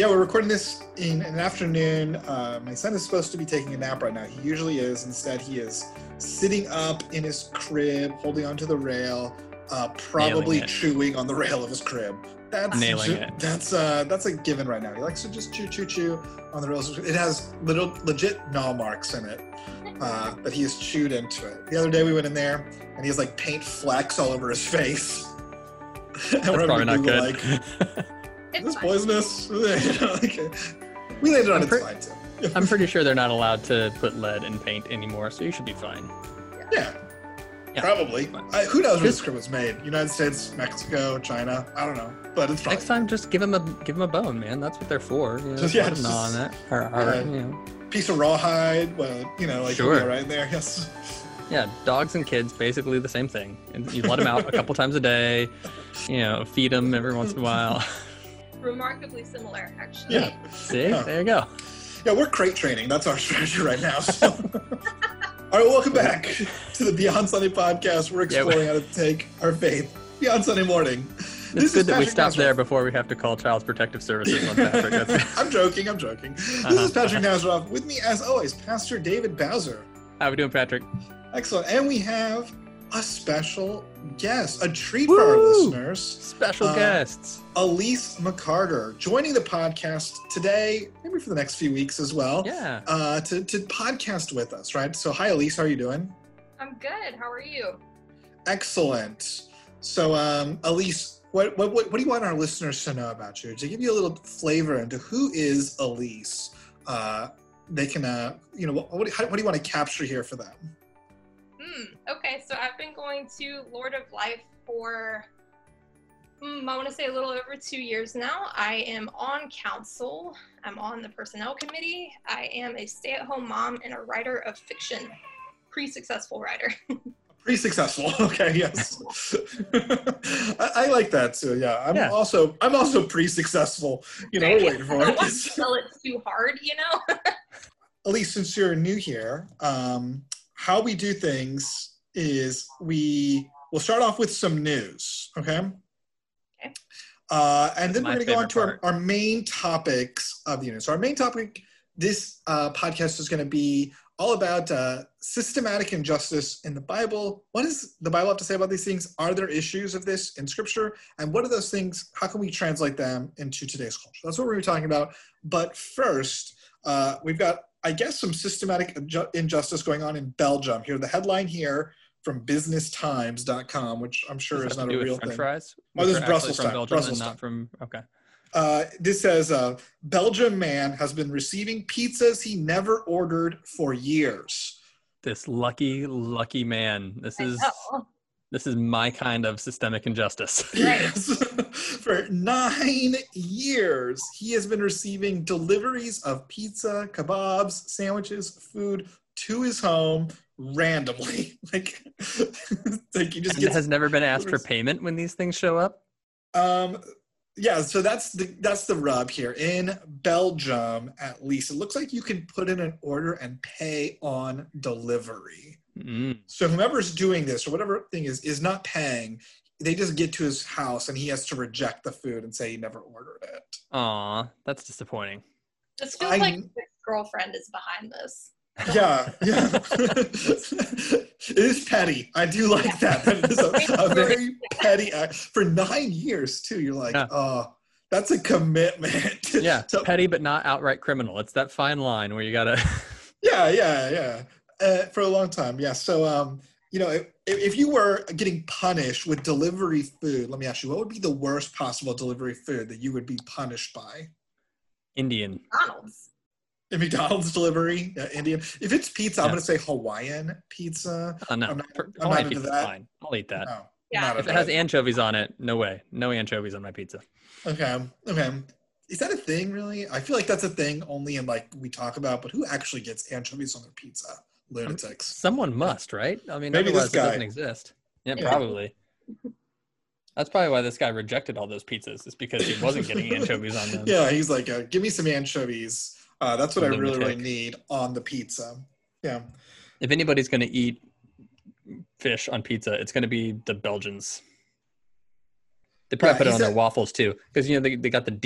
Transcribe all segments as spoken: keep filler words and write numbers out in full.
yeah, we're recording this in an afternoon. Uh, my son is supposed to be taking a nap right now. He usually is. Instead, he is sitting up in his crib, holding onto the rail, uh, probably chewing on the rail of his crib. That's Nailing ju- it. That's uh, that's a given right now. He likes to just chew, chew, chew on the rails. It has little legit gnaw marks in it uh, that he has chewed into it. The other day we went in there and he has like paint flecks all over his face. That's probably not good. Like, is this poisonous? Okay. We landed on I'm its pre- side too. I'm pretty sure they're not allowed to put lead in paint anymore, so you should be fine. Yeah. Yeah. Probably. I, who knows where this script was made? United States, Mexico, China? I don't know. But it's probably. Next time, just give them a give them a bone, man. That's what they're for. You know, Just, yeah, let them just- gnaw on it. Or, or, uh, you know. Piece of rawhide, well, you know, like Sure. yeah, right in there. Yes. Yeah, dogs and kids, basically the same thing. And you let them out a couple times a day. You know, feed them every once in a while. Remarkably similar, actually. Yeah. See, Yeah. there you go. Yeah, we're crate training. That's our strategy right now. So. All right, welcome back to the Beyond Sunday podcast. We're Yeah, exploring how to take our faith beyond Sunday morning. It's This is good that we Patrick stop Nazareth. there before we have to call Child Protective Services on Patrick. That's, I'm joking. I'm joking. This Uh-huh. is Patrick Nazaroff. With me, as always, Pastor David Bowser. how we doing, Patrick? Excellent. And we have a special guest, a treat for our Woo! listeners. Special Uh, guests. Elise McCarter joining the podcast today, maybe for the next few weeks as well, Yeah. uh, to, to podcast with us, right? So, hi, Elise. How are you doing? I'm good. How are you? Excellent. So, um, Elise, what, what, what, what do you want our listeners to know about you? To give you a little flavor into who is Elise, uh, they can, uh, you know, what, what, how, what do you want to capture here for them? Hmm. Okay, so I've been going to Lord of Life for, mm, I want to say a little over two years now. I am on council. I'm on the personnel committee. I am a stay-at-home mom and a writer of fiction. Pre-successful writer. Pretty successful. Okay, yes. I, I like that too. Yeah, I'm Yeah. also I'm also pretty successful. You know, we're waiting I for don't want to it. sell it too hard, you know? Elise, since you're new here, um, how we do things is we will start off with some news. Okay. Okay. Uh, and then My we're going to go on to our, favorite our main topics of the unit. So our main topic this uh, podcast is going to be all about uh, systematic injustice in the Bible. What does the Bible have to say about these things? Are there issues of this in Scripture? And what are those things? How can we translate them into today's culture? That's what we're talking about. But first, uh, we've got, I guess, some systematic inju- injustice going on in Belgium. Here, the headline here from business times dot com, which I'm sure Does is that have not to a do real with French thing. fries? Oh, Which this are is actually Brussels from time, Belgium Brussels and time. not from. Okay. Uh, this says, uh, Belgium man has been receiving pizzas he never ordered for years. This lucky, lucky man. This I is know. this is my kind of systemic injustice. Yes. For nine years, he has been receiving deliveries of pizza, kebabs, sandwiches, food to his home randomly. like, like he just And gets. has never been asked for deliveries. payment when these things show up. Um, yeah, so that's the that's the rub here. In Belgium, at least, it looks like you can put in an order and pay on delivery. Mm. So whomever's doing this or whatever thing is is not paying. They just get to his house and he has to reject the food and say he never ordered it. Aw, that's disappointing. This feels I- like his girlfriend is behind this. Yeah, yeah. It is petty. I do like that. That is a, a very petty act. For nine years, too. You're like, Yeah. oh, that's a commitment. Yeah, to- petty but not outright criminal. It's that fine line where you gotta. yeah, yeah, yeah. Uh, for a long time, yeah. So, um, you know, if, if you were getting punished with delivery food, let me ask you, what would be the worst possible delivery food that you would be punished by? Indian. McDonald's. A McDonald's delivery, uh, Indian. If it's pizza, I'm Yeah. going to say Hawaiian pizza. Oh no, I'm not- Per- I'm not Hawaiian into pizza's that. fine. I'll eat that. No, Yeah. not If a it has bit. anchovies on it, no way. No anchovies on my pizza. Okay, okay. Is that a thing, really? I feel like that's a thing only in, like, we talk about, but who actually gets anchovies on their pizza? Lunatics. Someone must, right? I mean, Maybe this otherwise it guy. doesn't exist. Yeah, Yeah. probably. That's probably why this guy rejected all those pizzas. Is because he wasn't getting anchovies on them. Yeah, he's like, uh, give me some anchovies. Uh, that's what I really, really Lunatic. need on the pizza. Yeah. If anybody's going to eat fish on pizza, it's going to be the Belgians. They probably Yeah, put it he on their said- waffles too, because you know they they got the deep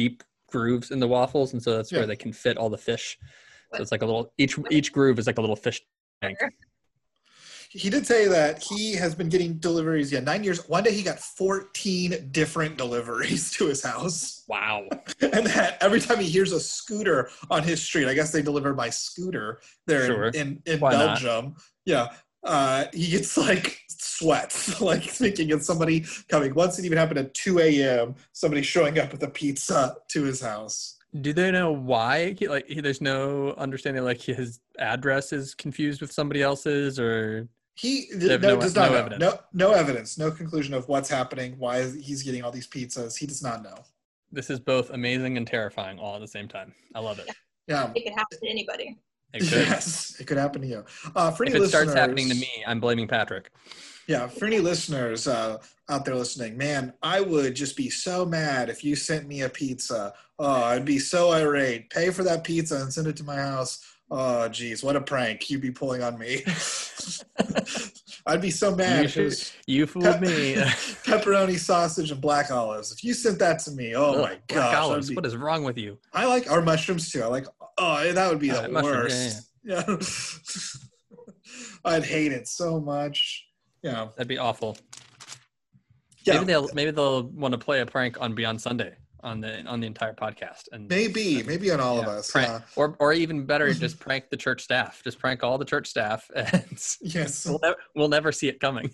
grooves in the waffles, and so that's Yeah. where they can fit all the fish. So it's like a little each each groove is like a little fish tank. He did say that he has been getting deliveries. Yeah, nine years. One day he got fourteen different deliveries to his house. Wow. And that every time he hears a scooter on his street, I guess they deliver by scooter there Sure. in, in, in Why not? Belgium. Yeah. Uh, he gets like sweats, like thinking it's somebody coming. Once it even happened at two a.m., somebody showing up with a pizza to his house. Do they know why? He, like, he, there's no understanding. Like his address is confused with somebody else's, or He They have no, no- does not no know. evidence. No, no evidence. No conclusion of what's happening. Why he's getting all these pizzas. He does not know. this is both amazing and terrifying all at the same time. I love it. Yeah. It could happen to anybody. It could. Yes, it could happen to you. Uh, for If any it starts listeners- happening to me, I'm blaming Patrick. Yeah, for any listeners uh, out there listening, man, I would just be so mad if you sent me a pizza. Oh, I'd be so irate. Pay for that pizza and send it to my house. Oh, geez, what a prank you'd be pulling on me. I'd be so mad You, if it should, was you fooled me. pepperoni, sausage, and black olives. If you sent that to me, oh Ugh, my black gosh. I'd olives. be- What is wrong with you? I like our mushrooms too. I like, oh, that would be Uh, the mushrooms, yeah, worst. Yeah. I'd hate it so much. Yeah. That'd be awful. Yeah. Maybe they'll maybe they'll want to play a prank on Beyond Sunday on the on the entire podcast, and Maybe, maybe on all of yeah, us. prank, Yeah. or or even better, just prank the church staff. Just prank all the church staff, and Yes. we'll never we'll never see it coming.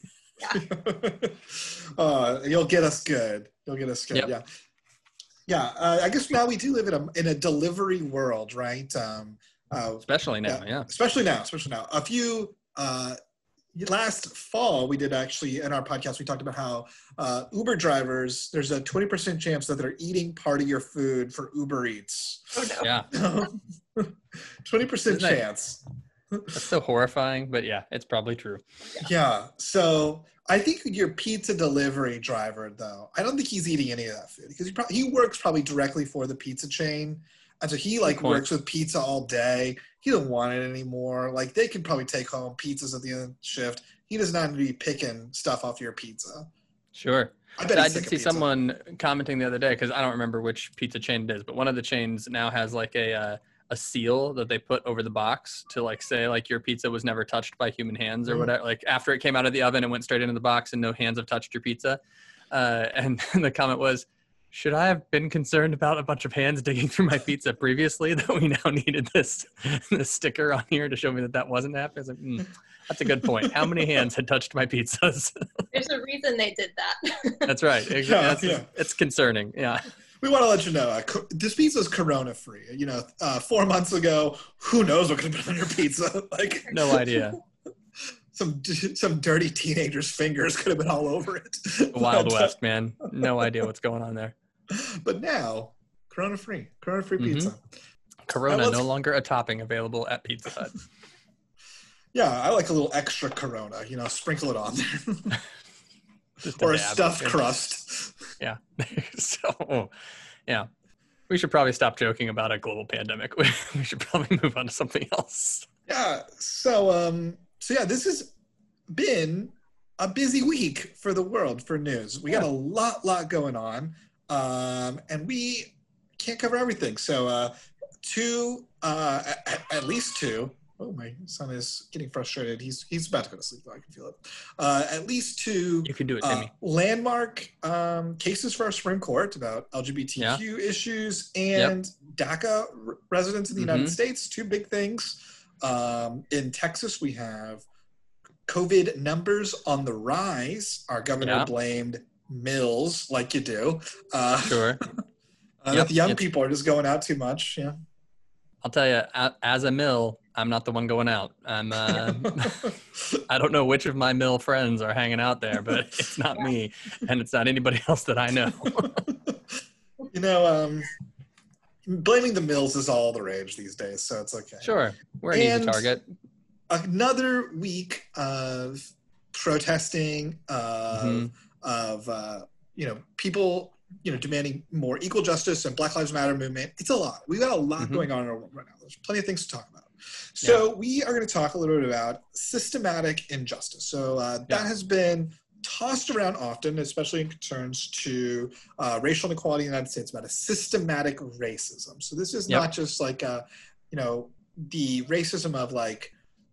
uh, you'll get us good. You'll get us good. Yep. Yeah. Yeah. Uh, I guess now we do live in a in a delivery world, right? Um, uh, Especially now, yeah. Especially now. Especially now. A few. Uh, Last fall, we did actually in our podcast, we talked about how uh, Uber drivers, there's a twenty percent chance that they're eating part of your food for Uber Eats. Oh no. Yeah, twenty percent Isn't that- chance. that's so horrifying, but yeah, it's probably true. Yeah. So I think your pizza delivery driver, though, I don't think he's eating any of that food because he, pro- he works probably directly for the pizza chain. And so he like Good point. works with pizza all day. He doesn't want it anymore. Like they could probably take home pizzas at the end of the shift. He does not need to be picking stuff off your pizza. Sure. I bet I he's did sick of see pizza. someone commenting the other day because I don't remember which pizza chain it is, but one of the chains now has like a uh, a seal that they put over the box to like say like your pizza was never touched by human hands or Mm. whatever. Like after it came out of the oven, it went straight into the box and no hands have touched your pizza. Uh, and the comment was, should I have been concerned about a bunch of hands digging through my pizza previously that we now needed this this sticker on here to show me that that wasn't happening? I was like, mm, that's a good point. How many hands had touched my pizzas? There's a reason they did that. That's right. It- Yeah, that's- yeah. It's concerning. Yeah. We want to let you know uh, co- this pizza is Corona free. You know, uh, four months ago, who knows what could have been on your pizza? Like No idea. some some dirty teenager's fingers could have been all over it. The Wild But, uh, West, man. No idea what's going on there. But now, Corona free, Corona free Mhm. pizza. Corona let's- no longer a topping available at Pizza Hut. Yeah, I like a little extra Corona. You know, sprinkle it on there, Just or a dab. stuffed crust. Yeah. So, yeah. We should probably stop joking about a global pandemic. We, we should probably move on to something else. Yeah. So, um, so yeah, this has been a busy week for the world for news. We got a lot, lot going on, um, and we can't cover everything. So, uh, two, uh, at, at least two. Oh, my son is getting frustrated. He's he's about to go to sleep. Though. I can feel it. Uh, at least two You can do it, uh, Timmy. landmark um, cases for our Supreme Court about L G B T Q issues and DACA r- residents in the United Mhm. States. Two big things. Um, in Texas, we have COVID numbers on the rise. Our governor Yeah. blamed Mills, like you do. Uh, Sure. uh, Yep, that the young it's- people are just going out too much. Yeah. I'll tell you, a- as a mill, I'm not the one going out. I'm. Uh, I don't know which of my mill friends are hanging out there, but it's not me, and it's not anybody else that I know. You know, um, blaming the Mills is all the rage these days, so it's okay. Sure, we're an easy And- target. Another week of protesting, of, Mhm. of uh, you know, people, you know, demanding more equal justice and Black Lives Matter movement. It's a lot. We've got a lot Mhm. going on in our world right now. There's plenty of things to talk about. So we are going to talk a little bit about systematic injustice. So uh, that Yeah. has been tossed around often, especially in concerns to uh, racial inequality in the United States, about a systematic racism. So this is Yep. not just like a, you know, the racism of like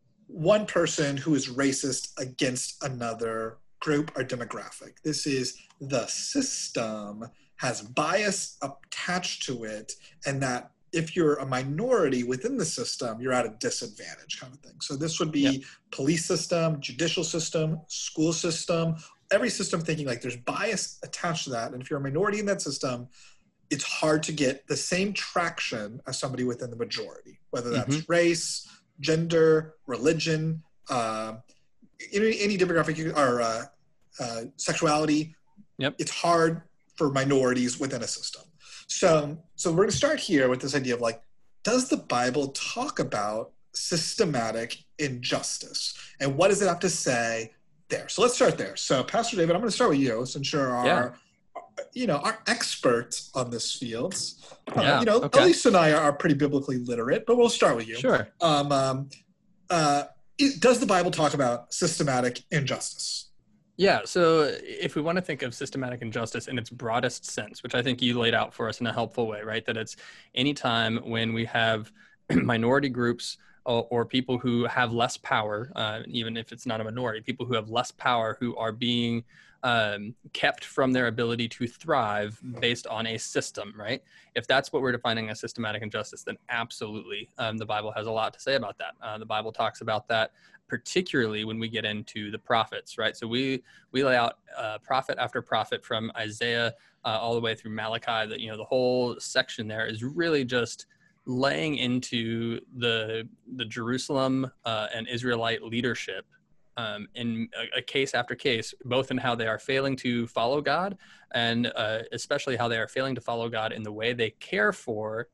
one person who is racist against another group or demographic. This is the system has bias attached to it, and that if you're a minority within the system, you're at a disadvantage kind of thing. So this would be Yep. police system, judicial system, school system, every system thinking like there's bias attached to that. And if you're a minority in that system, it's hard to get the same traction as somebody within the majority, whether that's Mhm. race, gender, religion, uh, any, any demographic or uh, uh, sexuality. Yep. It's hard for minorities within a system. So, so we're going to start here with this idea of like, does the Bible talk about systematic injustice? And what does it have to say there? So let's start there. So Pastor David, I'm going to start with you since you're our, Yeah. you know, our expert on this field. Uh, Yeah, you know, okay. Elise and I are pretty biblically literate, but we'll start with you. Sure. Um, um, uh, it, does the Bible talk about systematic injustice? Yeah, so if we want to think of systematic injustice in its broadest sense, which I think you laid out for us in a helpful way, right? That it's any time when we have minority groups or, or people who have less power, uh, even if it's not a minority, people who have less power who are being um, kept from their ability to thrive based on a system, right? If that's what we're defining as systematic injustice, then absolutely, um, the Bible has a lot to say about that. Uh, the Bible talks about that particularly when we get into the prophets, right? So we we lay out uh, prophet after prophet from Isaiah uh, all the way through Malachi. That, you know, the whole section there is really just laying into the the Jerusalem uh, and Israelite leadership um, in a, a case after case, both in how they are failing to follow God and uh, especially how they are failing to follow God in the way they care for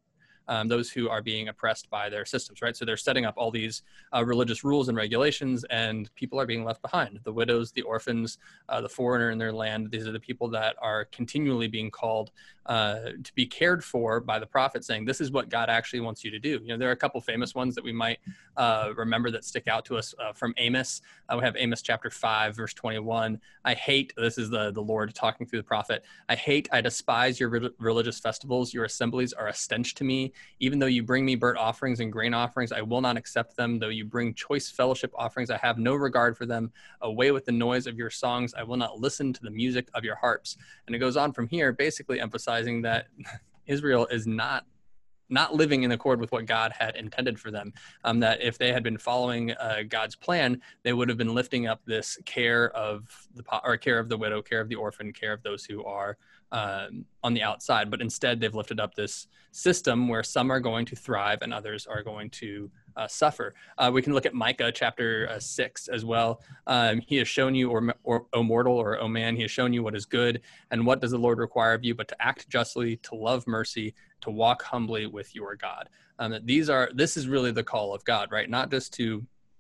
Um, those who are being oppressed by their systems, right? So they're setting up all these uh, religious rules and regulations, and people are being left behind. The widows, the orphans, uh, the foreigner in their land, these are the people that are continually being called uh, to be cared for by the prophet, saying, this is what God actually wants you to do. You know, there are a couple famous ones that we might uh, remember that stick out to us uh, from Amos. Uh, we have Amos chapter five, verse twenty-one. I hate, this is the, the Lord talking through the prophet, I hate, I despise your re- religious festivals. Your assemblies are a stench to me. Even though you bring me burnt offerings and grain offerings, I will not accept them. Though you bring choice fellowship offerings, I have no regard for them. Away with the noise of your songs. I will not listen to the music of your harps. And it goes on from here, basically emphasizing that Israel is not not living in accord with what God had intended for them. Um, that if they had been following uh, God's plan, they would have been lifting up this care of the or care of the widow, care of the orphan, care of those who are um, on the outside. But instead, they've lifted up this system where some are going to thrive and others are going to uh, suffer. Uh, we can look at Micah chapter uh, six as well. Um, he has shown you, or, or O mortal, or O man, he has shown you what is good. And what does the Lord require of you but to act justly, to love mercy, to walk humbly with your God. Um, that these are, this is really the call of God, right? Not just to,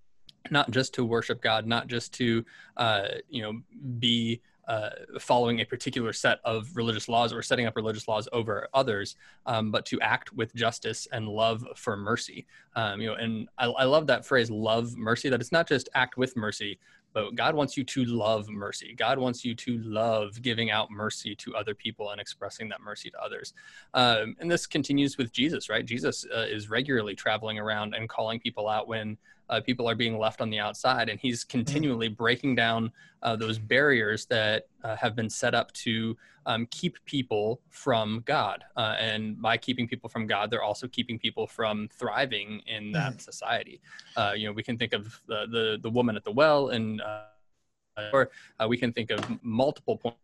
not just to worship God, not just to, uh, you know, be uh, following a particular set of religious laws or setting up religious laws over others, um, but to act with justice and love for mercy. Um, you know, and I, I love that phrase, love mercy, that it's not just act with mercy, but God wants you to love mercy. God wants you to love giving out mercy to other people and expressing that mercy to others. Um, and this continues with Jesus, right? Jesus uh, is regularly traveling around and calling people out when uh, people are being left on the outside. And he's continually breaking down uh, those barriers that uh, have been set up to um, keep people from God. Uh, and by keeping people from God, they're also keeping people from thriving in that society. Uh, you know, we can think of the, the, the woman at the well, and uh, or uh, we can think of multiple points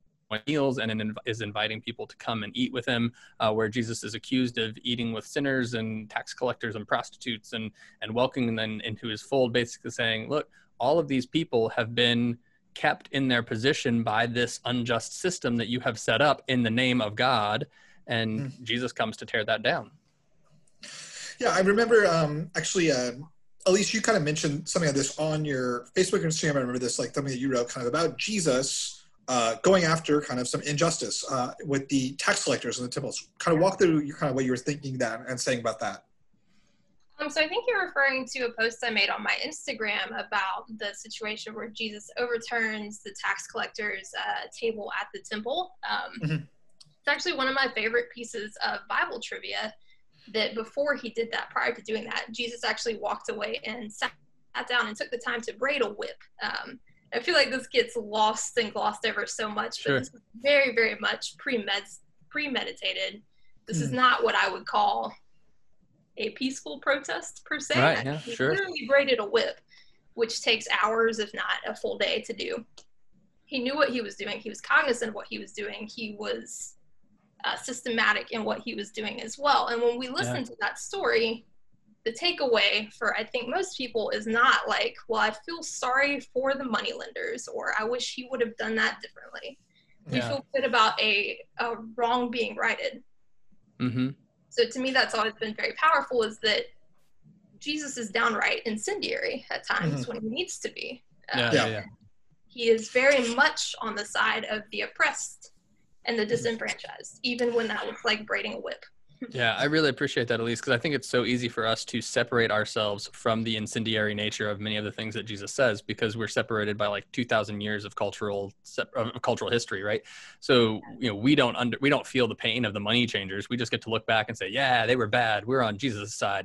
meals and in, is inviting people to come and eat with him, uh, where Jesus is accused of eating with sinners and tax collectors and prostitutes, and and welcoming them into his fold, basically saying, look, all of these people have been kept in their position by this unjust system that you have set up in the name of God, and mm. Jesus comes to tear that down. Yeah, I remember um, actually, uh, Elise, you kind of mentioned something of this on your Facebook and Instagram. I remember this, like something that you wrote kind of about Jesus Uh, going after kind of some injustice uh, with the tax collectors and the temples. Kind of walk through your, kind of what you were thinking that and saying about that. Um, so I think you're referring to a post I made on my Instagram about the situation where Jesus overturns the tax collector's uh, table at the temple. Um, mm-hmm. It's actually one of my favorite pieces of Bible trivia, that before he did that, prior to doing that, Jesus actually walked away and sat, sat down and took the time to braid a whip. Um, I feel like this gets lost and glossed over so much, Sure. but this is very, very much premed- premeditated. This mm. is Hmm. not what I would call a peaceful protest per se. Right, yeah, he sure. literally braided a whip, which takes hours, if not a full day, to do. He knew what he was doing. He was cognizant of what he was doing. He was uh, systematic in what he was doing as well. And when we listen yeah. to that story, the takeaway for, I think, most people is not like, well, I feel sorry for the moneylenders, or I wish he would have done that differently. We yeah. feel good about a, a wrong being righted. Mm-hmm. So to me, that's always been very powerful, is that Jesus is downright incendiary at times mm-hmm. when he needs to be. Um, yeah, yeah, yeah. He is very much on the side of the oppressed and the disenfranchised, even when that looks like braiding a whip. Yeah, I really appreciate that, Elise, because I think it's so easy for us to separate ourselves from the incendiary nature of many of the things that Jesus says, because we're separated by like two thousand years of cultural of cultural history, right? So, you know, we don't under we don't feel the pain of the money changers. We just get to look back and say, yeah, they were bad. We're on Jesus' side.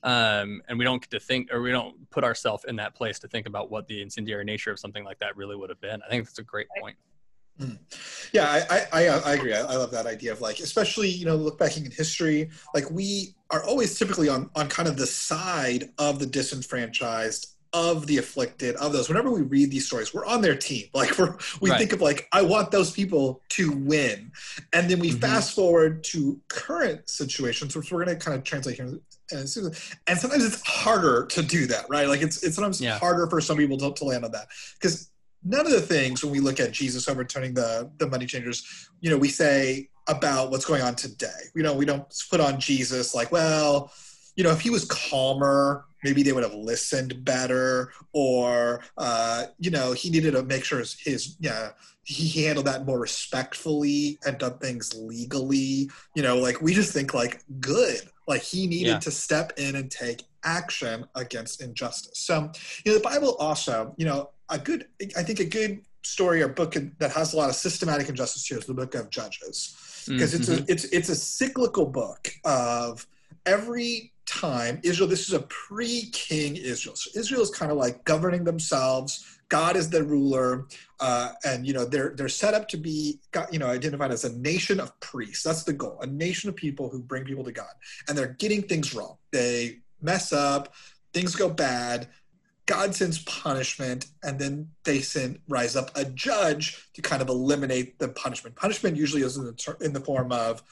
Um, and we don't get to think, or we don't put ourselves in that place to think about what the incendiary nature of something like that really would have been. I think that's a great point. Mm. Yeah, I, I, I agree. I, I love that idea of like, especially, you know, look back in history, like we are always typically on, on kind of the side of the disenfranchised, of the afflicted, of those. Whenever we read these stories, we're on their team. Like we're, we right. think of like, I want those people to win. And then we mm-hmm. fast forward to current situations, which we're going to kind of translate here. And sometimes it's harder to do that, right? Like it's, it's sometimes yeah. harder for some people to, to land on that, because none of the things when we look at Jesus overturning the, the money changers, you know, we say about what's going on today. You know, we don't put on Jesus like, well, you know, if he was calmer, maybe they would have listened better, or, uh, you know, he needed to make sure his, his yeah, he handled that more respectfully and done things legally. You know, like we just think like good, like he needed yeah. to step in and take action against injustice. So, you know, the Bible also, you know, a good, I think a good story or book that has a lot of systematic injustice here is the book of Judges, because mm-hmm. it's a, it's, it's a cyclical book of every time Israel, this is a pre-king Israel. So Israel is kind of like governing themselves. God is the ruler, uh, and you know they're they're set up to be, you know, identified as a nation of priests. That's the goal, a nation of people who bring people to God, and they're getting things wrong. They mess up, things go bad. God sends punishment, and then they send rise up a judge to kind of eliminate the punishment. Punishment usually is in the, in the form of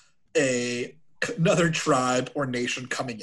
a another tribe or nation coming in,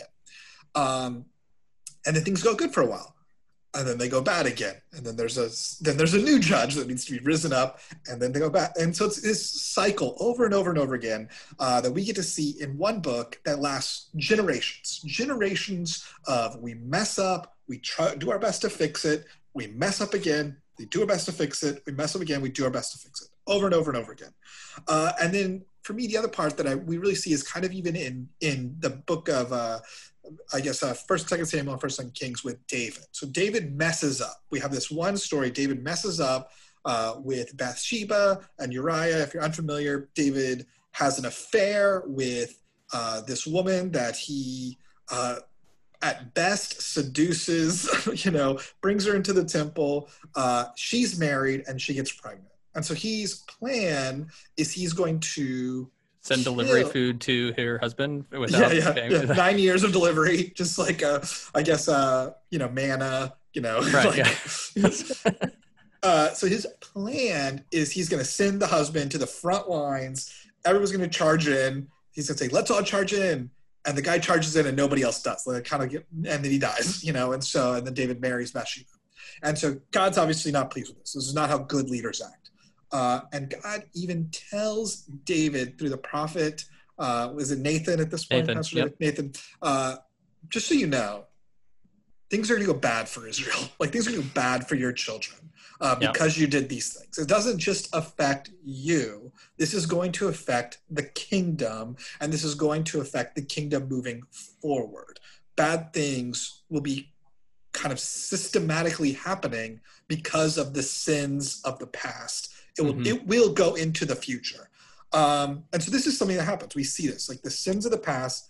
um, and then things go good for a while. And then they go bad again, and then there's a then there's a new judge that needs to be risen up, and then they go back, and so it's this cycle over and over and over again uh, that we get to see in one book that lasts generations, generations of we mess up, we try do our best to fix it, we mess up again, we do our best to fix it, we mess up again, we do our best to fix it, over and over and over again, uh, and then for me the other part that I we really see is kind of even in in the book of. Uh, I guess uh, First, Second Samuel, and First, Second Kings with David. So David messes up. We have this one story. David messes up uh, with Bathsheba and Uriah. If you're unfamiliar, David has an affair with uh, this woman that he, uh, at best, seduces. You know, brings her into the temple. Uh, she's married and she gets pregnant. And so his plan is he's going to send delivery Kill. food to her husband without yeah, yeah, yeah. nine years of delivery, just like uh, I guess uh, you know manna, you know. Right. Like, Yeah. uh, so his plan is he's going to send the husband to the front lines. Everyone's going to charge in. He's going to say, "Let's all charge in," and the guy charges in, and nobody else does. Like kind of get, and then he dies, you know. And so, and then David marries Bathsheba, and so God's obviously not pleased with this. This is not how good leaders act. Uh, and God even tells David through the prophet, uh, was it Nathan at this point? Nathan, yep. Nathan, uh, just so you know, things are going to go bad for Israel. Like things are going to go bad for your children uh, because yep. you did these things. It doesn't just affect you. This is going to affect the kingdom, and this is going to affect the kingdom moving forward. bad things will be kind of systematically happening because of the sins of the past. It will, mm-hmm. it will go into the future. Um, and so this is something that happens. We see this, like the sins of the past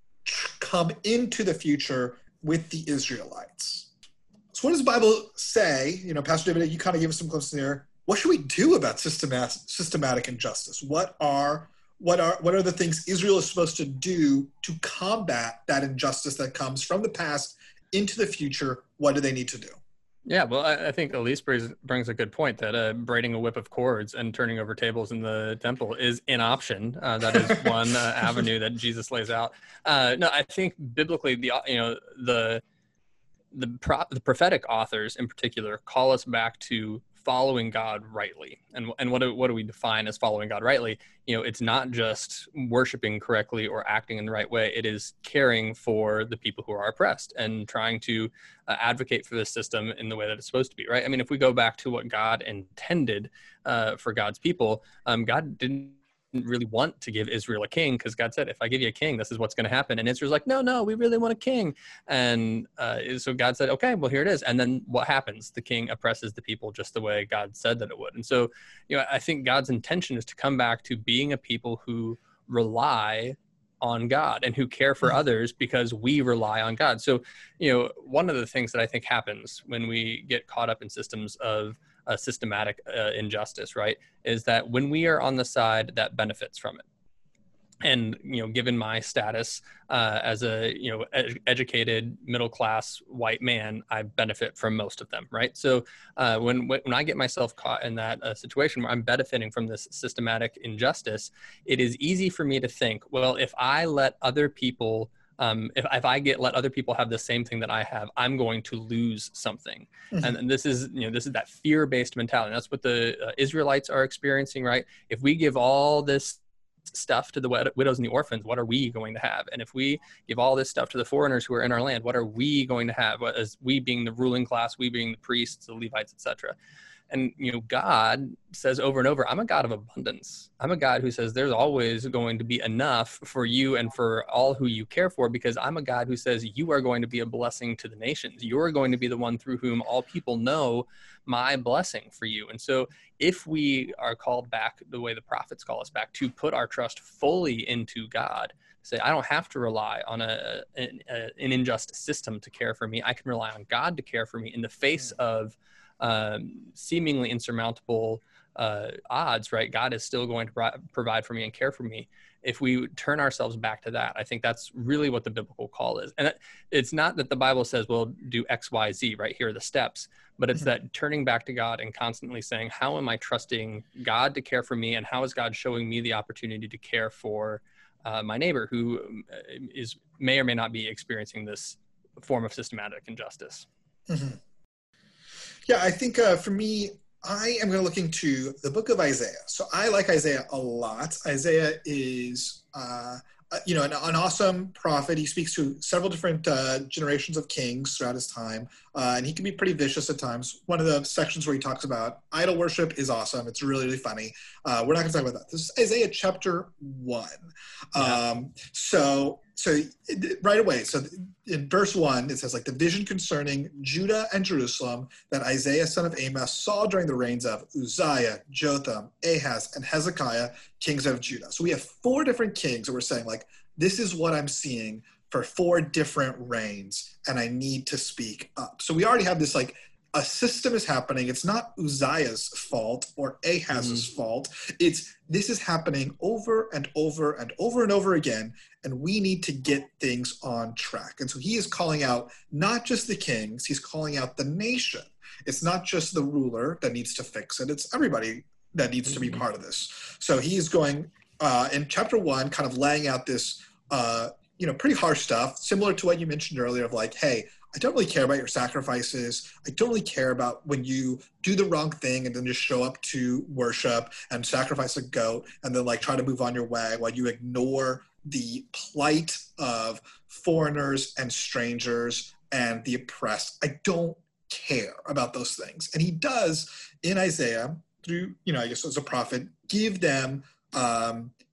come into the future with the Israelites. So what does the Bible say? You know, Pastor David, you kind of gave us some clues there. What should we do about systematic, systematic injustice? What are what are what are the things Israel is supposed to do to combat that injustice that comes from the past into the future? What do they need to do? Yeah, well, I, I think Elise brings, brings a good point that uh, braiding a whip of cords and turning over tables in the temple is an option. Uh, that is one uh, avenue that Jesus lays out. Uh, no, I think biblically, the you know the the, pro- the prophetic authors in particular call us back to following God rightly. And and what do, what do we define as following God rightly? You know, it's not just worshiping correctly or acting in the right way. It is caring for the people who are oppressed and trying to uh, advocate for the system in the way that it's supposed to be, right? I mean, if we go back to what God intended uh, for God's people, um, God didn't really want to give Israel a king, because God said, if I give you a king, this is what's going to happen. And Israel's like, no, no, we really want a king. And uh, so God said, okay, well, here it is. And then what happens? The king oppresses the people just the way God said that it would. And so, you know, I think God's intention is to come back to being a people who rely on God and who care for others because we rely on God. So, you know, one of the things that I think happens when we get caught up in systems of a systematic uh, injustice, right, is that when we are on the side that benefits from it, and, you know, given my status uh, as a, you know, ed- educated middle-class white man, I benefit from most of them, right? So uh, when when I get myself caught in that uh, situation where I'm benefiting from this systematic injustice, it is easy for me to think, well, if I let other people Um, if, if I get let other people have the same thing that I have, I'm going to lose something. Mm-hmm. And, and this is, you know, this is that fear-based mentality. That's what the uh, Israelites are experiencing, right? If we give all this stuff to the wid- widows and the orphans, what are we going to have? And if we give all this stuff to the foreigners who are in our land, what are we going to have? As we being the ruling class, we being the priests, the Levites, et cetera. And, you know, God says over and over, I'm a God of abundance. I'm a God who says there's always going to be enough for you and for all who you care for, because I'm a God who says you are going to be a blessing to the nations. You're going to be the one through whom all people know my blessing for you. And so if we are called back the way the prophets call us back, to put our trust fully into God, say, I don't have to rely on a, an, a, an unjust system to care for me. I can rely on God to care for me in the face of Um, seemingly insurmountable uh, odds, right? God is still going to pro- provide for me and care for me. If we turn ourselves back to that, I think that's really what the biblical call is. And it's not that the Bible says, well, do X, Y, Z, right? Here are the steps. But it's mm-hmm. that turning back to God and constantly saying, how am I trusting God to care for me? And how is God showing me the opportunity to care for uh, my neighbor who is may or may not be experiencing this form of systematic injustice? Mm-hmm. Yeah, I think uh, for me, I am going to look into the book of Isaiah. So I like Isaiah a lot. Isaiah is, uh, you know, an, an awesome prophet. He speaks to several different uh, generations of kings throughout his time, uh, and he can be pretty vicious at times. One of the sections where he talks about idol worship is awesome. It's really, really funny. Uh, we're not going to talk about that. This is Isaiah chapter one. Yeah. Um, so, so right away, so in verse one, it says, like, the vision concerning Judah and Jerusalem that Isaiah, son of Amos, saw during the reigns of Uzziah, Jotham, Ahaz, and Hezekiah, kings of Judah. So we have four different kings that we're saying, like, this is what I'm seeing for four different reigns, and I need to speak up. So we already have this, like, a system is happening. It's not Uzziah's fault or Ahaz's mm-hmm. fault. It's, this is happening over and over and over and over again, and we need to get things on track. And so he is calling out not just the kings, he's calling out the nation. It's not just the ruler that needs to fix it. It's everybody that needs mm-hmm. to be part of this. So he is going, uh, in chapter one, kind of laying out this, uh, you know, pretty harsh stuff, similar to what you mentioned earlier of like, hey, I don't really care about your sacrifices. I don't really care about when you do the wrong thing and then just show up to worship and sacrifice a goat and then like try to move on your way while you ignore the plight of foreigners and strangers and the oppressed. I don't care about those things. And he does in Isaiah through, you know, I guess as a prophet, give them, um,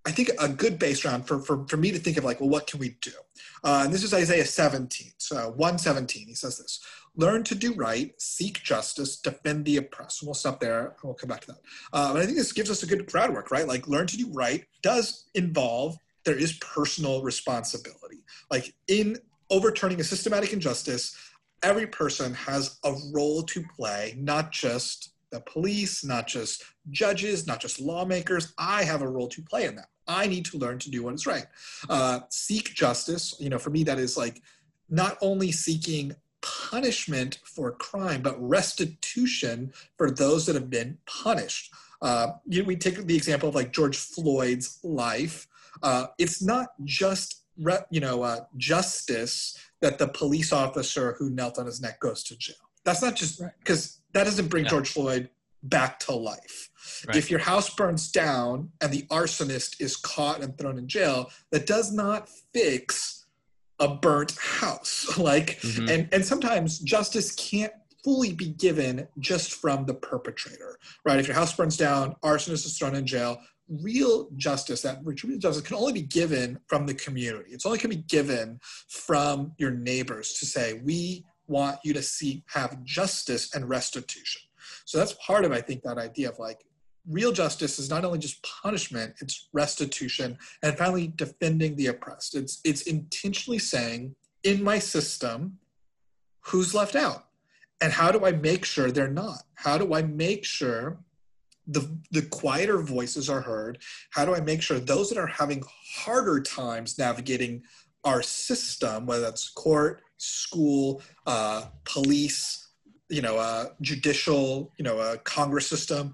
I think a good base round for, for, for me to think of like, well, what can we do? Uh, and this is Isaiah seventeen, so one seventeen, he says this, learn to do right, seek justice, defend the oppressed. And we'll stop there, and we'll come back to that. Uh, but I think this gives us a good groundwork, right? Like learn to do right does involve, there is personal responsibility. Like in overturning a systematic injustice, every person has a role to play, not just the police, not just judges, not just lawmakers. I have a role to play in that. I need to learn to do what is right. Uh, seek justice. You know, for me, that is like not only seeking punishment for crime, but restitution for those that have been punished. Uh, you know, we take the example of like George Floyd's life. Uh, it's not just, re- you know, uh, justice that the police officer who knelt on his neck goes to jail. That's not just because that doesn't bring yeah. George Floyd back to life. Right. If your house burns down and the arsonist is caught and thrown in jail, that does not fix a burnt house. Like, mm-hmm. and, and sometimes justice can't fully be given just from the perpetrator, right? If your house burns down, arsonist is thrown in jail, real justice, that retributive justice can only be given from the community. It's only can be given from your neighbors to say, we want you to see, have justice and restitution. So that's part of, I think, that idea of like, real justice is not only just punishment, it's restitution, and finally defending the oppressed. It's it's intentionally saying, in my system, who's left out? And how do I make sure they're not? How do I make sure the, the quieter voices are heard? How do I make sure those that are having harder times navigating our system, whether that's court, school, uh, police, you know, uh, judicial, you know, uh, Congress system,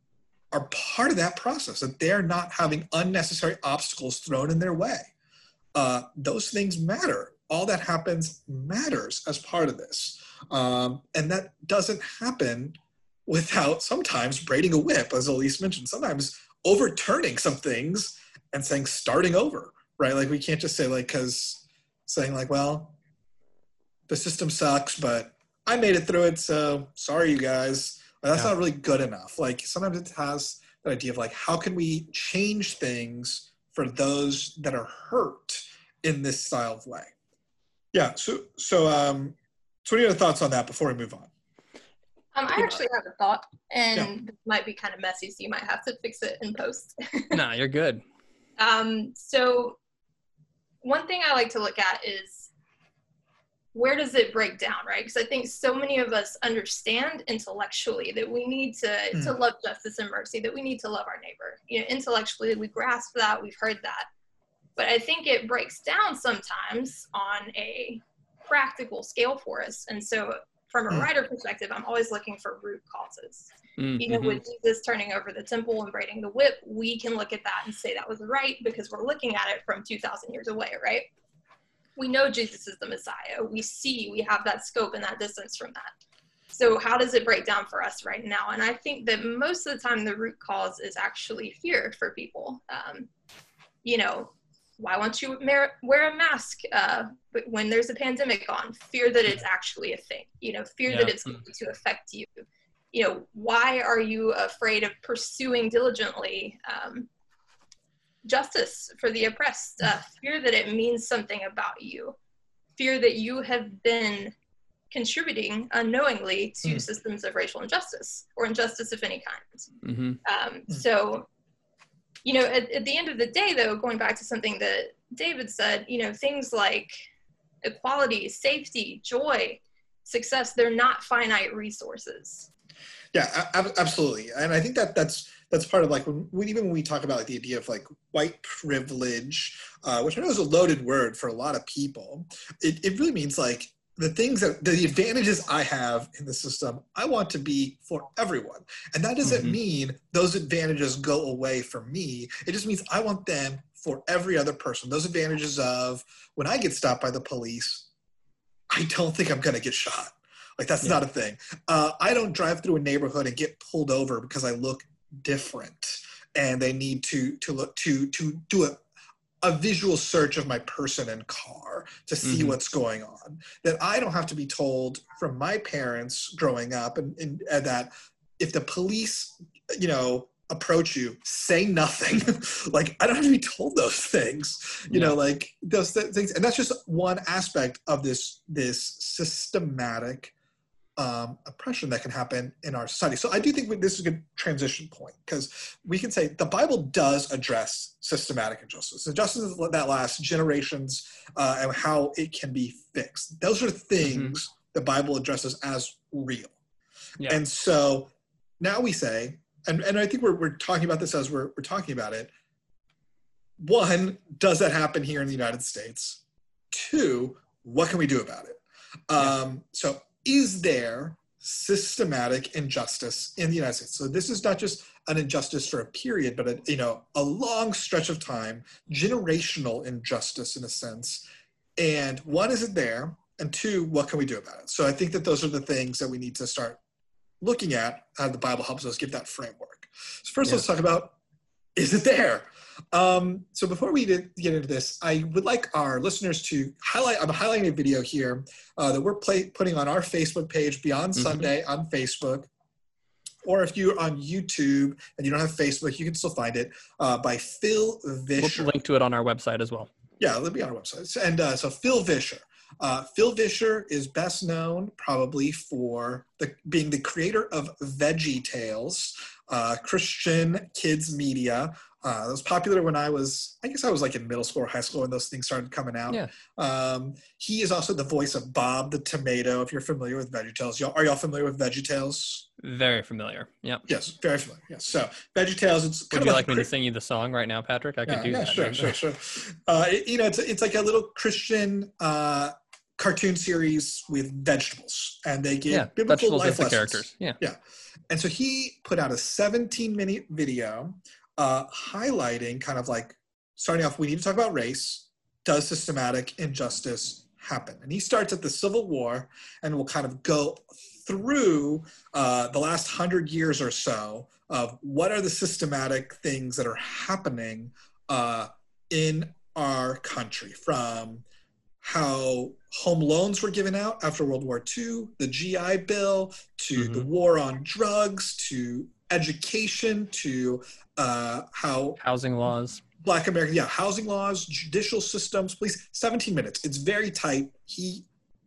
are part of that process, that they're not having unnecessary obstacles thrown in their way. Uh, those things matter. All that happens matters as part of this. Um, and that doesn't happen without sometimes braiding a whip, as Elise mentioned, sometimes overturning some things and saying, starting over, right? Like we can't just say like, cause saying like, well, the system sucks, but I made it through it. So sorry, you guys. That's yeah. not really good enough. Like sometimes it has that idea of like, how can we change things for those that are hurt in this style of way? Yeah. So, so, um, so what are your thoughts on that before we move on? Um, I actually have a thought, and yeah. this might be kind of messy, so you might have to fix it in post. No, you're good. Um, so one thing I like to look at is, where does it break down, right? Because I think so many of us understand intellectually that we need to, mm. to love justice and mercy, that we need to love our neighbor. You know, intellectually, we grasp that, we've heard that. But I think it breaks down sometimes on a practical scale for us. And so from a mm. writer perspective, I'm always looking for root causes. Mm-hmm. Even with Jesus turning over the temple and braiding the whip, we can look at that and say that was right because we're looking at it from two thousand years away, right? We know Jesus is the Messiah. We see, we have that scope and that distance from that. So how does it break down for us right now? And I think that most of the time the root cause is actually fear for people. Um, you know, why won't you wear a mask uh, when there's a pandemic on? Fear that it's actually a thing, you know, fear yeah. that it's going to affect you. You know, why are you afraid of pursuing diligently um, justice for the oppressed? Uh, fear that it means something about you. Fear that you have been contributing unknowingly to mm. systems of racial injustice or injustice of any kind. Mm-hmm. Um, mm. So, you know, at, at the end of the day, though, going back to something that David said, you know, things like equality, safety, joy, success, they're not finite resources. Yeah, ab- absolutely. And I think that that's that's part of like when we, even when we talk about like the idea of like white privilege, uh, which I know is a loaded word for a lot of people, it, it really means like the things that the advantages I have in the system, I want to be for everyone. And that doesn't mm-hmm. mean those advantages go away for me. It just means I want them for every other person. Those advantages of when I get stopped by the police, I don't think I'm going to get shot. Like that's yeah. not a thing. Uh, I don't drive through a neighborhood and get pulled over because I look different and they need to to look to to do a a visual search of my person and car to see mm-hmm. what's going on. That I don't have to be told from my parents growing up and, and, and that if the police, you know, approach you, say nothing. Like, I don't have to be told those things, you yeah. know, like those th- things. And that's just one aspect of this, this systematic um, oppression that can happen in our society. So I do think this is a good transition point, because we can say the Bible does address systematic injustice, injustice that lasts generations, uh, and how it can be fixed. Those are things mm-hmm. the Bible addresses as real. Yeah. And so now we say, and, and I think we're, we're talking about this as we're, we're talking about it. One, does that happen here in the United States? Two, what can we do about it? Um, yeah. So is there systematic injustice in the United States? So this is not just an injustice for a period, but a, you know, a long stretch of time, generational injustice in a sense. And one, is it there? And two, what can we do about it? So I think that those are the things that we need to start looking at. How the Bible helps us give that framework. So first, yeah. let's talk about, is it there? Um, so before we get into this, I would like our listeners to highlight, I'm highlighting a video here uh, that we're play, putting on our Facebook page, Beyond mm-hmm. Sunday on Facebook. Or if you're on YouTube and you don't have Facebook, you can still find it uh, by Phil Vischer. We'll link to it on our website as well. Yeah, it'll be on our website. And uh, so Phil Vischer. Uh, Phil Vischer is best known probably for the, being the creator of Veggie Tales, uh, Christian kids media. Uh, it was popular when I was, I guess I was like in middle school or high school when those things started coming out. Yeah. Um, he is also the voice of Bob the Tomato, if you're familiar with Veggie Tales. Y'all, are y'all familiar with Veggie Tales? Very familiar, yeah. Yes, very familiar, yes. So Veggie Tales, it's kind Would of you like like me to sing you the song right now, Patrick? I could yeah, do yeah, that. Sure, sure, sure. Uh, it, you know, it's, it's like a little Christian uh, cartoon series with vegetables, and they give yeah, biblical life the lessons. Characters. Yeah, yeah. And so he put out a seventeen minute video uh, highlighting kind of like starting off. We need to talk about race. Does systematic injustice happen? And he starts at the Civil War, and will kind of go through uh, the last hundred years or so of what are the systematic things that are happening uh, in our country, from how home loans were given out after World War Two, the G I Bill, to mm-hmm. the war on drugs, to education, to uh, how housing laws, Black America, yeah, housing laws, judicial systems, police, seventeen minutes. It's very tight. He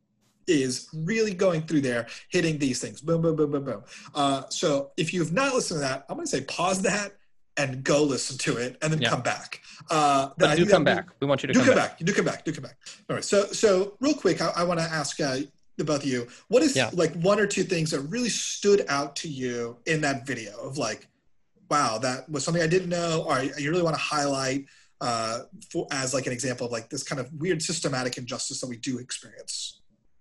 is really going through there, hitting these things. Boom, boom, boom, boom, boom. Uh, so if you've not listened to that, I'm going to say pause that and go listen to it, and then yeah. come back. Uh, but do come back. We want you to do come, come back. back. Do come back. Do come back. All right. So, so real quick, I, I want to ask uh, the both of you, what is yeah. like one or two things that really stood out to you in that video of like, wow, that was something I didn't know, or you really want to highlight uh, for, as like an example of like this kind of weird systematic injustice that we do experience?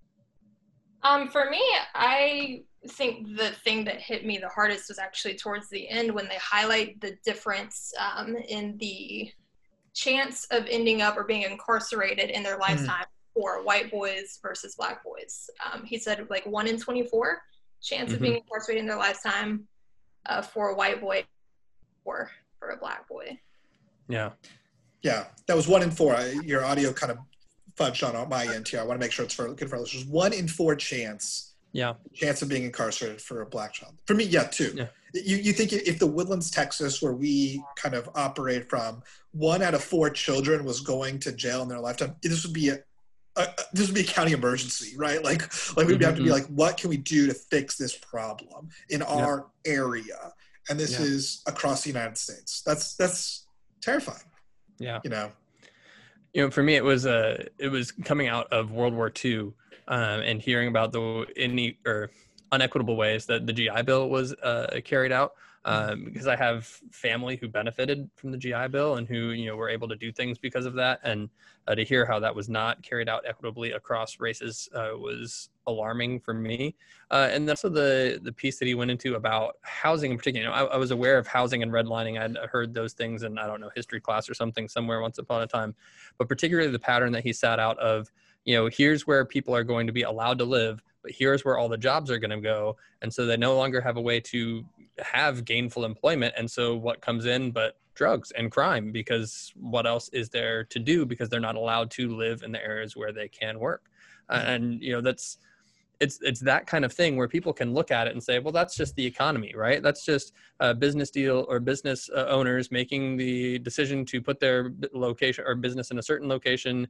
Um, for me, I think the thing that hit me the hardest was actually towards the end when they highlight the difference um, in the chance of ending up or being incarcerated in their lifetime mm. for white boys versus black boys. Um, he said like one in twenty-four chance mm-hmm. of being incarcerated in their lifetime uh, for a white boy or for a black boy. Yeah. Yeah, that was one in four. I, your audio kind of fudged on my end here. I want to make sure it's for, good for listeners. One in four chance. Yeah. Chance of being incarcerated for a black child. For me, yeah, two. Yeah. You you think if the Woodlands, Texas, where we kind of operate from, one out of four children was going to jail in their lifetime, this would be a, a this would be a county emergency, right? Like like we'd mm-hmm. have to be like, what can we do to fix this problem in our yeah. area? And this yeah. is across the United States. That's that's terrifying. Yeah. You know. You know, for me, it was uh, it was coming out of World War Two um, and hearing about the any or unequitable ways that the G I Bill was uh, carried out. Um, because I have family who benefited from the G I Bill and who, you know, were able to do things because of that. And uh, to hear how that was not carried out equitably across races uh, was alarming for me. Uh, and also the the piece that he went into about housing in particular. You know, I, I was aware of housing and redlining. I'd heard those things in, I don't know, history class or something somewhere once upon a time. But particularly the pattern that he sat out of, you know, here's where people are going to be allowed to live, but here's where all the jobs are going to go. And so they no longer have a way to have gainful employment. And so what comes in but drugs and crime, because what else is there to do, because they're not allowed to live in the areas where they can work. Uh, and, you know, that's it's it's that kind of thing where people can look at it and say, well, that's just the economy, right? That's just a business deal or business uh, owners making the decision to put their location or business in a certain location,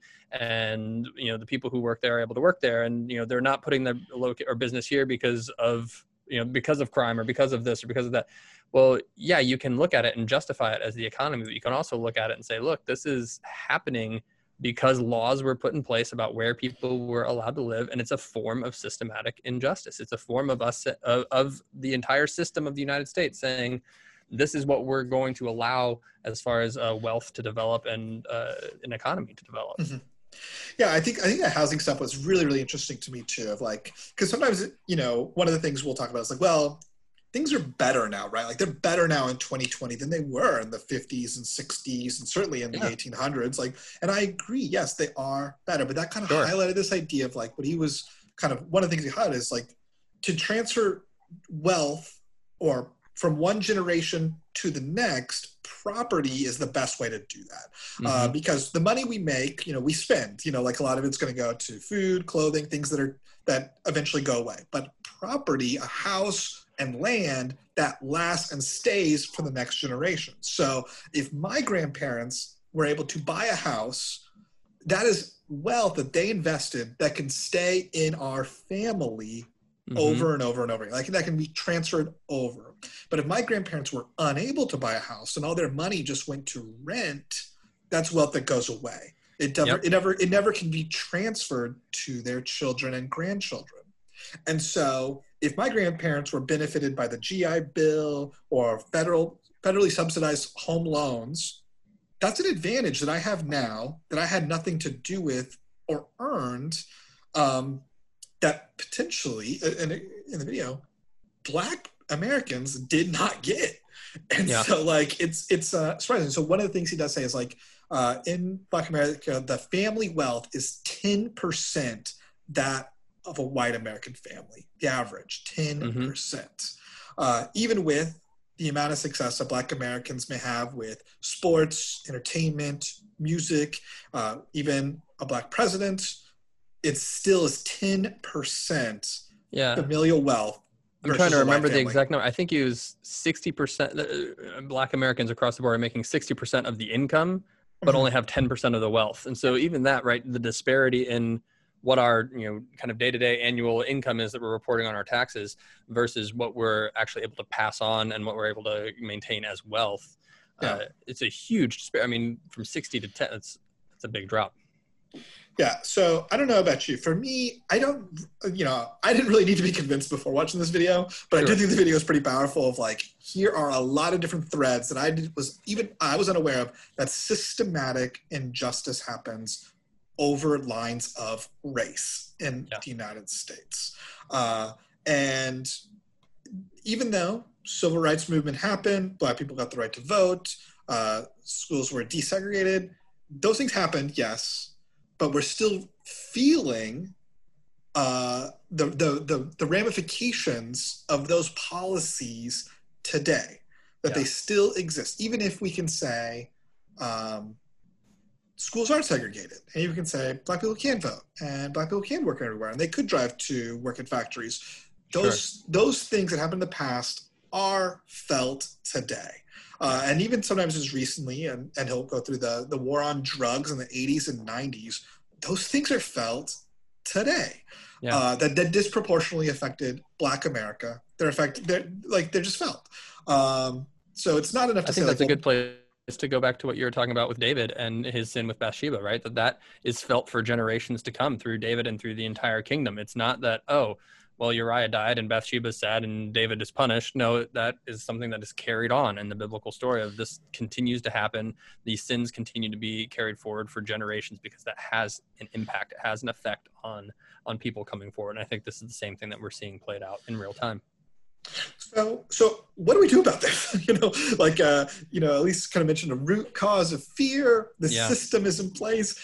and you know the people who work there are able to work there, and you know they're not putting their loca- or business here because of you know because of crime or because of this or because of that. Well, yeah, you can look at it and justify it as the economy, but you can also look at it and say, look, this is happening because laws were put in place about where people were allowed to live, and it's a form of systematic injustice. It's a form of us of, of the entire system of the United States saying, this is what we're going to allow as far as uh, wealth to develop and uh, an economy to develop. Mm-hmm. Yeah, I think I think that housing stuff was really, really interesting to me too. Of like, because sometimes you know one of the things we'll talk about is like, well, things are better now, right? Like they're better now in twenty twenty than they were in the fifties and sixties and certainly in the yeah. eighteen hundreds. Like, and I agree, yes, they are better, but that kind of sure. highlighted this idea of like what he was kind of, one of the things he highlighted is like to transfer wealth or from one generation to the next, property is the best way to do that. Mm-hmm. Uh, because the money we make, you know, we spend, you know, like a lot of it's going to go to food, clothing, things that are, that eventually go away. But property, a house, and land that lasts and stays for the next generation. So if my grandparents were able to buy a house, that is wealth that they invested that can stay in our family mm-hmm. over and over and over. Like that can be transferred over. But if my grandparents were unable to buy a house and all their money just went to rent, that's wealth that goes away. It never, yep. it never, it never can be transferred to their children and grandchildren. And so if my grandparents were benefited by the G I Bill or federal, federally subsidized home loans, that's an advantage that I have now that I had nothing to do with or earned um, that potentially, in, in the video, Black Americans did not get. And yeah. so like, it's, it's uh, surprising. So one of the things he does say is like, uh, in Black America, the family wealth is ten percent that of a white American family, the average, ten percent. Mm-hmm. Uh, even with the amount of success that Black Americans may have with sports, entertainment, music, uh, even a Black president, it still is ten percent yeah. familial wealth. I'm trying to remember the exact number. I think it was sixty percent, uh, Black Americans across the board are making sixty percent of the income, but mm-hmm. only have ten percent of the wealth. And so even that, right, the disparity in what our, you know, kind of day-to-day annual income is that we're reporting on our taxes versus what we're actually able to pass on and what we're able to maintain as wealth. Yeah. Uh, it's a huge disparity. I mean, from sixty to ten, it's, it's a big drop. Yeah. So I don't know about you. For me, I don't, you know, I didn't really need to be convinced before watching this video, but sure. I do think the video is pretty powerful of like, here are a lot of different threads that I did, was even, I was unaware of, that systematic injustice happens over lines of race in yeah. the United States. Uh, and even though civil rights movement happened, Black people got the right to vote, uh, schools were desegregated, those things happened, yes, but we're still feeling uh, the, the, the, the ramifications of those policies today, that yeah. they still exist. Even if we can say, um, schools aren't segregated, and you can say Black people can vote and Black people can work everywhere and they could drive to work in factories. Those sure. those things that happened in the past are felt today. Uh, and even sometimes as recently, and, and he'll go through the, the war on drugs in the eighties and nineties, those things are felt today. Yeah. Uh, that, that disproportionately affected Black America. They're affected, they're like, they're just felt. Um, so it's not enough to I say think that's like, a good place is to go back to what you were talking about with David and his sin with Bathsheba, right? That that is felt for generations to come through David and through the entire kingdom. It's not that, oh, well, Uriah died and Bathsheba's sad and David is punished. No, that is something that is carried on in the biblical story of this continues to happen. These sins continue to be carried forward for generations because that has an impact. It has an effect on, on people coming forward. And I think this is the same thing that we're seeing played out in real time. So, so what do we do about this? you know, like, uh, you know, at least kind of mentioned a root cause of fear. The yeah. system is in place.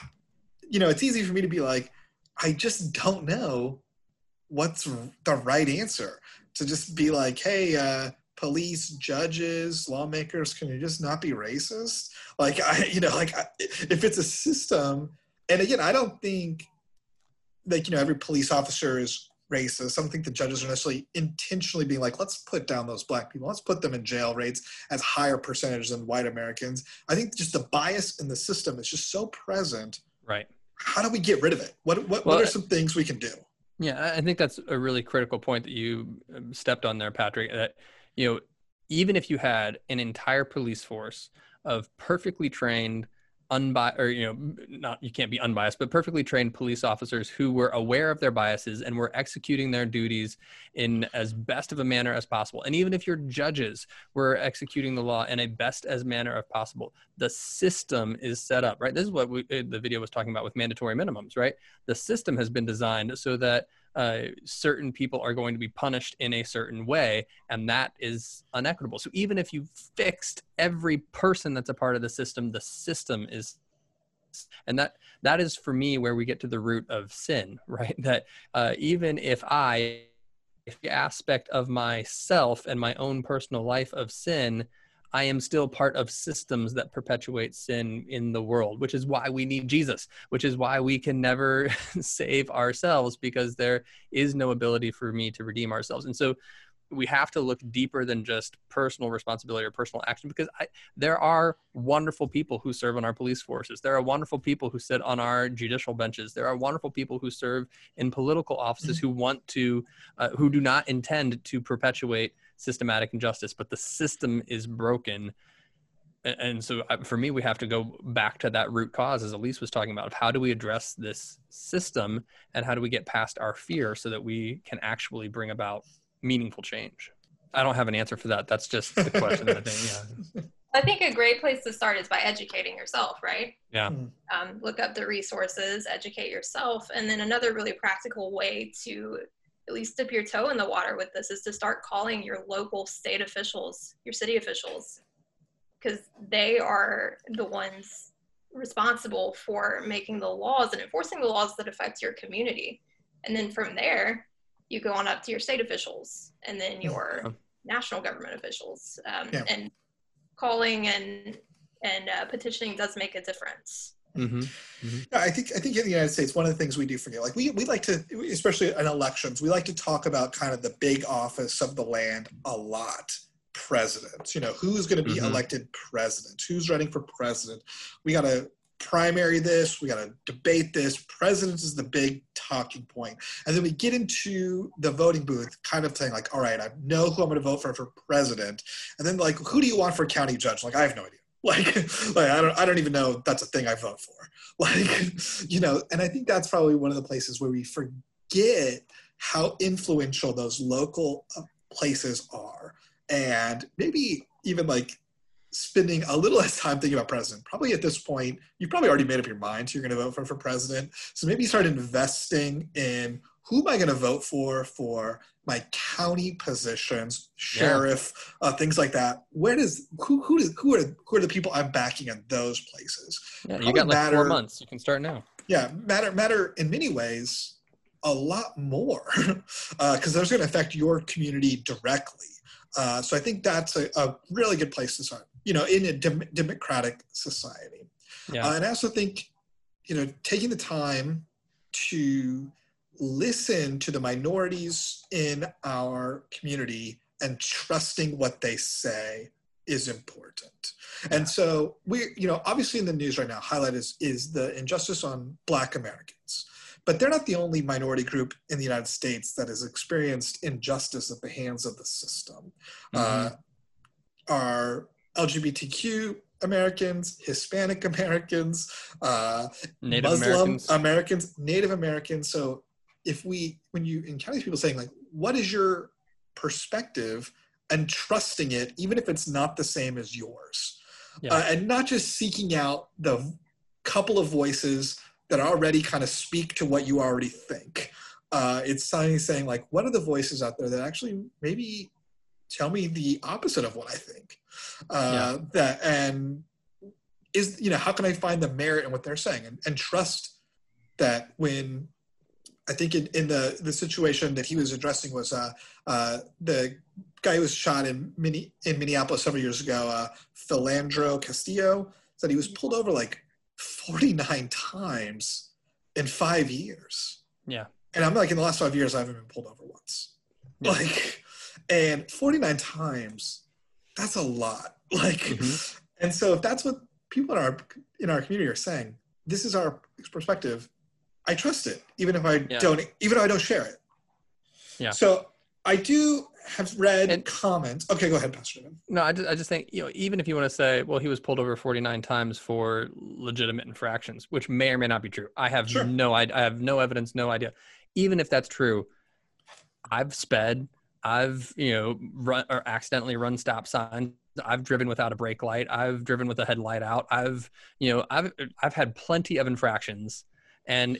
You know, it's easy for me to be like, I just don't know what's the right answer. To just be like, hey, uh, police, judges, lawmakers, can you just not be racist? Like, I, you know, like I, if it's a system, and again, I don't think like, you know, every police officer is racist. I don't think the judges are necessarily intentionally being like, let's put down those black people. Let's put them in jail rates as higher percentage than white Americans. I think just the bias in the system is just so present. Right. How do we get rid of it? What what, Well, what are some things we can do? Yeah, I think that's a really critical point that you stepped on there, Patrick, that, you know, even if you had an entire police force of perfectly trained, unbiased, or, you know, not, you can't be unbiased, but perfectly trained police officers who were aware of their biases and were executing their duties in as best of a manner as possible. And even if your judges were executing the law in a best as manner as possible, the system is set up, right? This is what we, the video was talking about with mandatory minimums, right? The system has been designed so that uh, certain people are going to be punished in a certain way, and that is unequitable. So even if you fixed every person that's a part of the system, the system is, and that that is for me where we get to the root of sin, right? That uh, even if I, if the aspect of myself and my own personal life of sin, I am still part of systems that perpetuate sin in the world, which is why we need Jesus, which is why we can never save ourselves, because there is no ability for me to redeem ourselves. And so we have to look deeper than just personal responsibility or personal action, because I, there are wonderful people who serve on our police forces. There are wonderful people who sit on our judicial benches. There are wonderful people who serve in political offices who want to, uh, who do not intend to perpetuate systematic injustice, but the system is broken. And so for me, we have to go back to that root cause, as Elise was talking about, of how do we address this system and how do we get past our fear so that we can actually bring about meaningful change. I don't have an answer for that. That's just the question. I think, yeah. I think a great place to start is by educating yourself, right? Yeah. Um, look up the resources, educate yourself. And then another really practical way to at least dip your toe in the water with this is to start calling your local state officials, your city officials, because they are the ones responsible for making the laws and enforcing the laws that affect your community. And then from there, you go on up to your state officials and then your yeah. national government officials. Um, yeah. And calling and and uh, petitioning does make a difference. Mm-hmm. Mm-hmm. Yeah, I think I think in the United States, one of the things we do forget, like we we like to, especially in elections, we like to talk about kind of the big office of the land a lot. Presidents, you know, who's going to be mm-hmm. elected president? Who's running for president? We got to primary this. We got to debate this. President is the big talking point. And then we get into the voting booth kind of saying like, all right, I know who I'm going to vote for for president. And then like, who do you want for county judge? Like, I have no idea. Like, like I don't, I don't even know that's a thing I vote for. Like, you know, and I think that's probably one of the places where we forget how influential those local places are. And maybe even like spending a little less time thinking about president. Probably at this point, you've probably already made up your mind you're going to vote for for president. So maybe start investing in who am I going to vote for for my county positions, sheriff, yeah. uh, things like that. Where does who who does who are who are the people I'm backing in those places? Yeah, you got like matter, four months. You can start now. Yeah, matter matter in many ways a lot more because uh, those are going to affect your community directly. Uh, so I think that's a, a really good place to start, you know, in a dem- democratic society. Yeah. Uh, and I also think, you know, taking the time to listen to the minorities in our community and trusting what they say is important. Yeah. And so we, you know, obviously in the news right now, highlight is, is the injustice on Black Americans. But they're not the only minority group in the United States that has experienced injustice at the hands of the system. Mm-hmm. Uh, our L G B T Q Americans, Hispanic Americans, uh, Native Muslim Americans. Americans, Native Americans. So if we, when you encounter these people saying like, what is your perspective, and trusting it, even if it's not the same as yours, yeah. uh, and not just seeking out the couple of voices that already kind of speak to what you already think. Uh, it's saying, saying like, what are the voices out there that actually maybe tell me the opposite of what I think? Uh, yeah. That and is, you know, how can I find the merit in what they're saying and, and trust that when, I think in, in the, the situation that he was addressing was uh, uh, the guy who was shot in, Mini, in Minneapolis several years ago, uh, Philandro Castillo, said he was pulled over like forty-nine times in five years. Yeah. and I'm like, in the last five years, I haven't been pulled over once. Yeah. Like, and forty-nine times, that's a lot. Like, mm-hmm. and so if that's what people in our in our community are saying, this is our perspective, I trust it, even if I yeah. don't, even if I don't share it. Yeah. So I do have read and, comments. Okay, go ahead, Pastor David. No, I just, I just think, you know, even if you want to say, well, he was pulled over forty-nine times for legitimate infractions, which may or may not be true. I have sure. no, I, I have no evidence, no idea. Even if that's true, I've sped, I've, you know, run or accidentally run stop signs. I've driven without a brake light. I've driven with a headlight out. I've, you know, I've, I've had plenty of infractions, and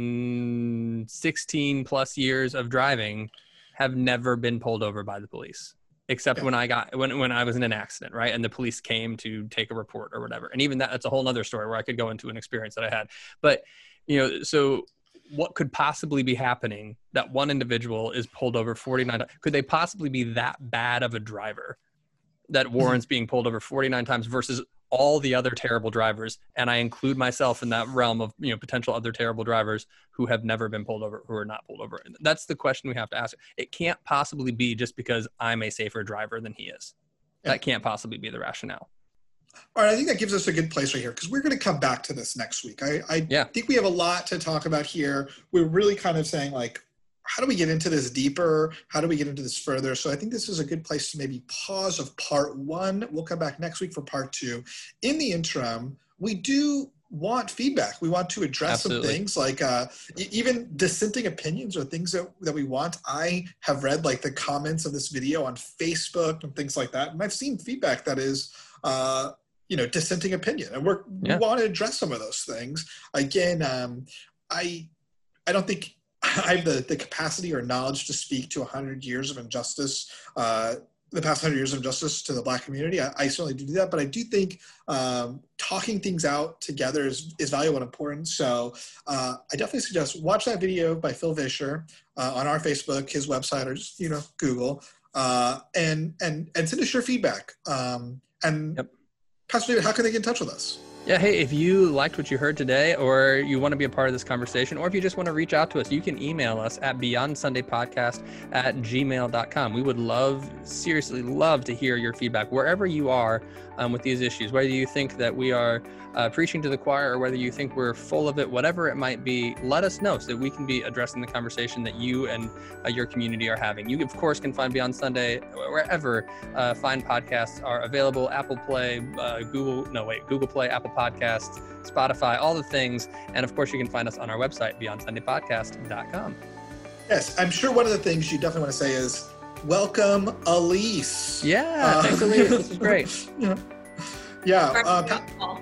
in sixteen plus years of driving, have never been pulled over by the police, except yeah. when I got, when, when I was in an accident, right? And the police came to take a report or whatever. And even that, that's a whole nother story where I could go into an experience that I had. But, you know, so what could possibly be happening that one individual is pulled over forty-nine times? Could they possibly be that bad of a driver that warrants being pulled over forty-nine times versus all the other terrible drivers? And I include myself in that realm of, you know, potential other terrible drivers who have never been pulled over, who are not pulled over. And that's the question we have to ask. It can't possibly be just because I'm a safer driver than he is. Yeah. That can't possibly be the rationale. All right, I think that gives us a good place right here, because we're going to come back to this next week. I, I yeah. think we have a lot to talk about here. We're really kind of saying, like, how do we get into this deeper? How do we get into this further? So I think this is a good place to maybe pause of part one. We'll come back next week for part two. In the interim, we do want feedback. We want to address Absolutely. some things like uh, even dissenting opinions or things that, that we want. I have read like the comments of this video on Facebook and things like that. And I've seen feedback that is, uh, you know, dissenting opinion. And we're, yeah. we want to address some of those things. Again, um, I, I don't think I have the, the capacity or knowledge to speak to one hundred years of injustice, uh, the past one hundred years of injustice to the Black community. I, I certainly do do that, but I do think um, talking things out together is, is valuable and important. So uh, I definitely suggest watch that video by Phil Vischer uh, on our Facebook, his website, or just, you know, Google, uh, and, and, and send us your feedback. Um, and yep. Pastor David, how can they get in touch with us? Yeah, hey, if you liked what you heard today, or you want to be a part of this conversation, or if you just want to reach out to us, you can email us at beyond sunday podcast at gmail dot com. We would love, seriously love to hear your feedback wherever you are um, with these issues, whether you think that we are uh, preaching to the choir or whether you think we're full of it, whatever it might be, let us know so that we can be addressing the conversation that you and uh, your community are having. You, of course, can find Beyond Sunday wherever uh, fine podcasts are available, Apple Play, uh, Google, no, wait, Google Play, Apple Podcasts, Spotify, all the things. And of course, you can find us on our website, beyond sunday podcast dot com. Yes, I'm sure one of the things you definitely want to say is, welcome, Elise. Yeah, uh, thanks, Elise. This is great. Yeah. Yeah. Uh, pa-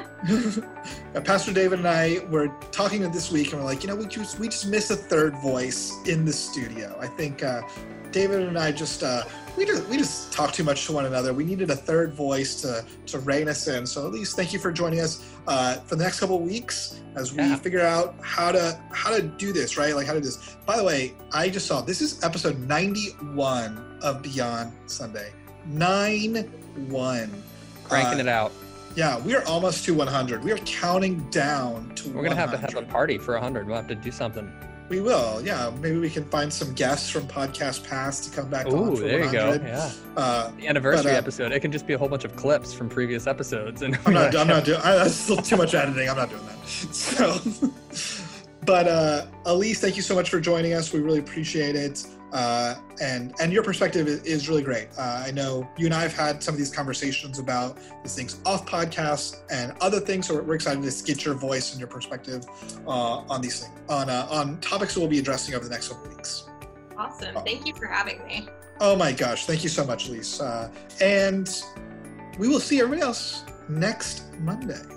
Pastor David and I were talking this week, and we're like, you know, we just, we just miss a third voice in the studio. I think uh, David and I just, uh, we just we just talk too much to one another. We needed a third voice to to rein us in. So Elise, thank you for joining us uh, for the next couple of weeks as we yeah. figure out how to how to do this, right? Like how to do this. By the way, I just saw this is episode ninety-one of Beyond Sunday. nine one. Cranking uh, it out. Yeah, we are almost to one hundred. We are counting down to We're going to have to have a party for one hundred. We'll have to do something. We will, yeah. Maybe we can find some guests from Podcast Past to come back Ooh, on for there one hundred. You go, yeah. Uh, the anniversary but, uh, episode. It can just be a whole bunch of clips from previous episodes. And I'm not, I'm not doing, I, that's still too much editing. I'm not doing that. So, but uh, Elise, thank you so much for joining us. We really appreciate it. Uh, and and your perspective is, is really great. Uh, I know you and I have had some of these conversations about these things off podcasts and other things, so we're, we're excited to get your voice and your perspective uh, on these things, on uh, on topics we'll be addressing over the next couple weeks. Awesome. Thank you for having me. Oh my gosh. Thank you so much, Elise. Uh, and we will see everybody else next Monday.